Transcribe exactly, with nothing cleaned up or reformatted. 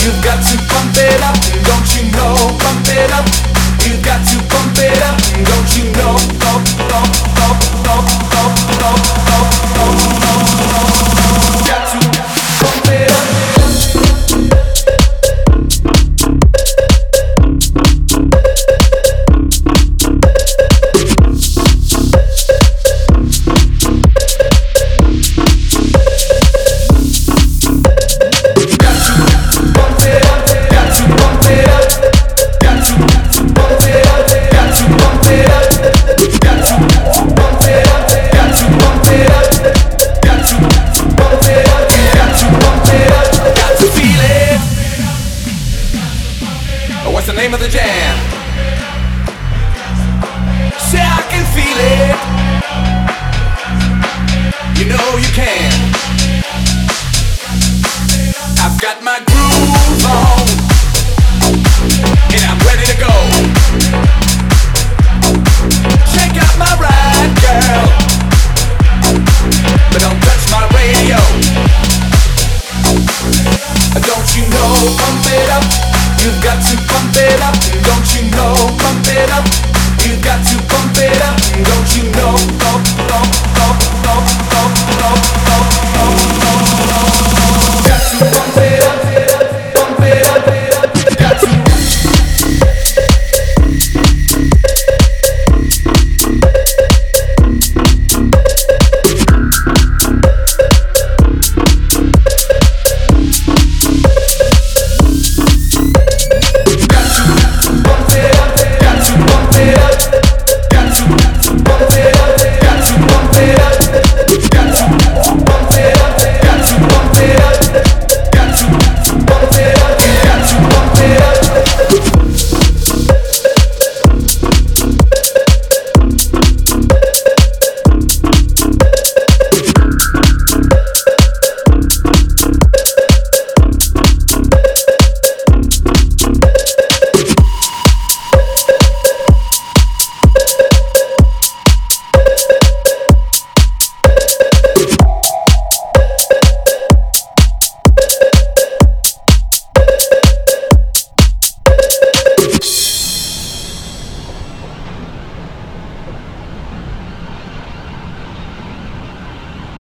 You've got to pump it up, don't you know? Pump it up. You've got to pump it up, don't you know? Pump, pump, pump, pump, pump, pump, pump, pump, pump. Got to pump it up. What's the name of the jam? Say I can feel it. You know you can. I've got my groove on, and I'm ready to go. Check out my ride, girl, but don't touch my radio. Don't you know, pump it up. You've got to pump it up, don't you know? Pump it up. You've got to pump it up, don't you know?